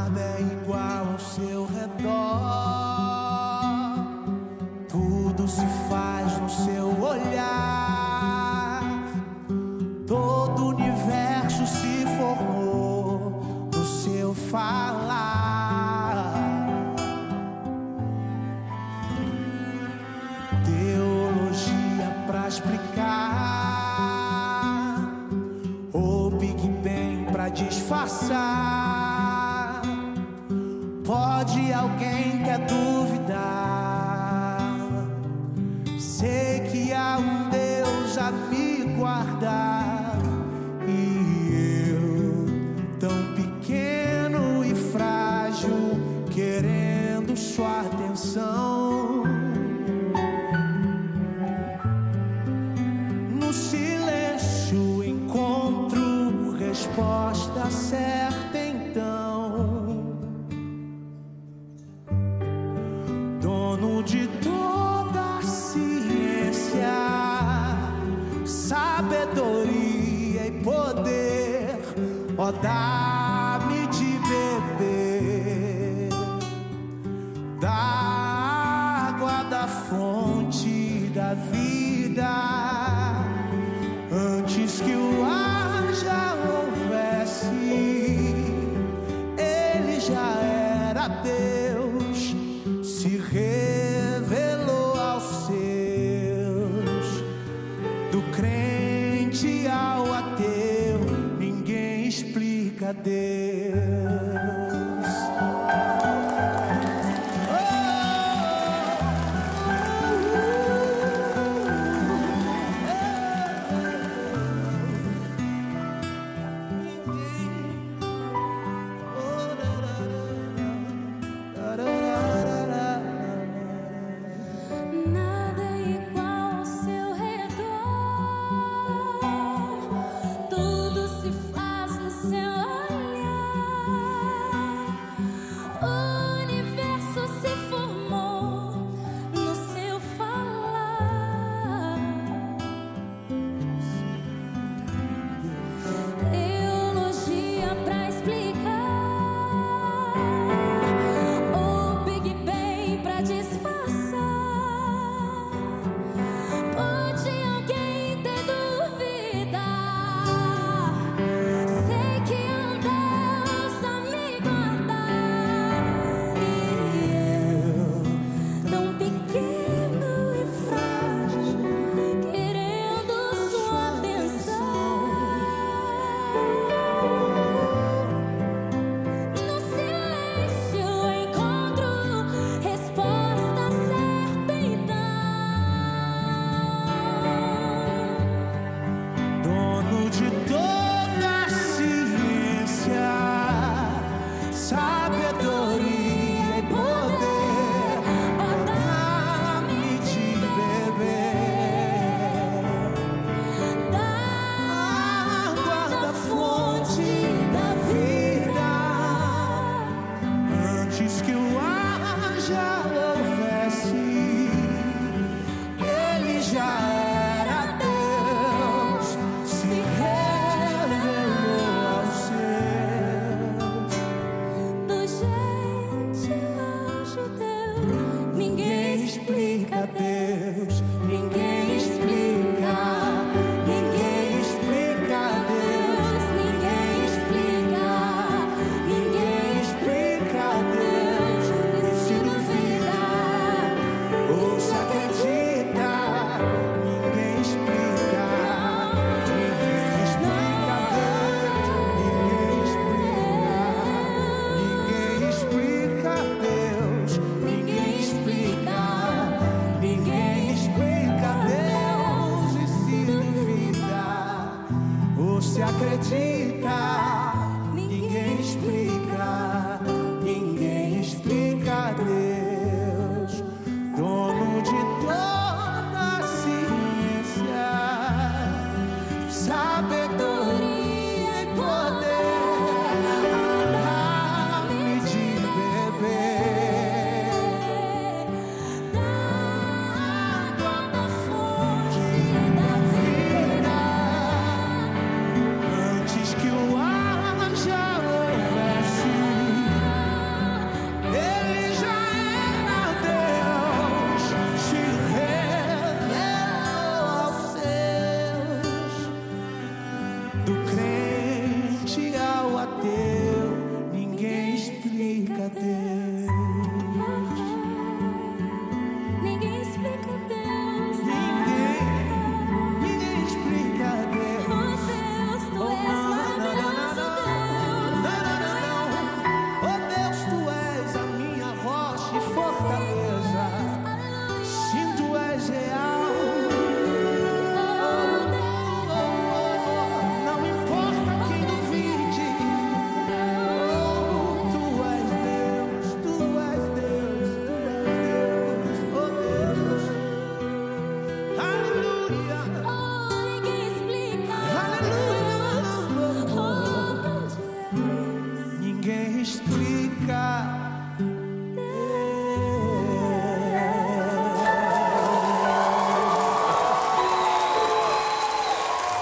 Nada é igual ao seu redor, tudo se faz no seu olhar, todo o universo se formou no seu falar. Teologia pra explicar, ou Big Bang pra disfarçar. Pode alguém quer duvidar? Sei que há um Deus a me guardar, e eu, tão pequeno e frágil, querendo sua atenção. No silêncio encontro resposta certa então. Dono de toda a ciência, sabedoria e poder, ó, dá-me de beber da água da fonte da vida. Antes que o ar já houvesse, ele já era Deus, se revelou aos seus. Do crente ao ateu, ninguém explica Deus. Nada é igual ao seu redor, tudo se faz no seu olhar, o universo se formou no seu falar. Teologia pra explicar, ou Big Bang pra disfarçar. Pode alguém ter dúvida? Sei que há um Deus a me guardar, e eu, tão pequeno e frágil, querendo sua atenção. No silêncio encontro resposta certa então. Dono de toda a ciência, sabedoria e poder, ó, dá-me de beber da água da fonte da vida. Antes que o ar já houvesse, ele já era Deus, se revelou aos seus. Do gente ao judeu, ninguém explica Deus, ninguém explica, ninguém explica Deus, ninguém explica, ninguém explica Deus. Se duvida ou se acredita, ninguém explica, ninguém explica Deus, ninguém explica, ninguém explica Deus. E se duvida ou se acredita, ninguém explica.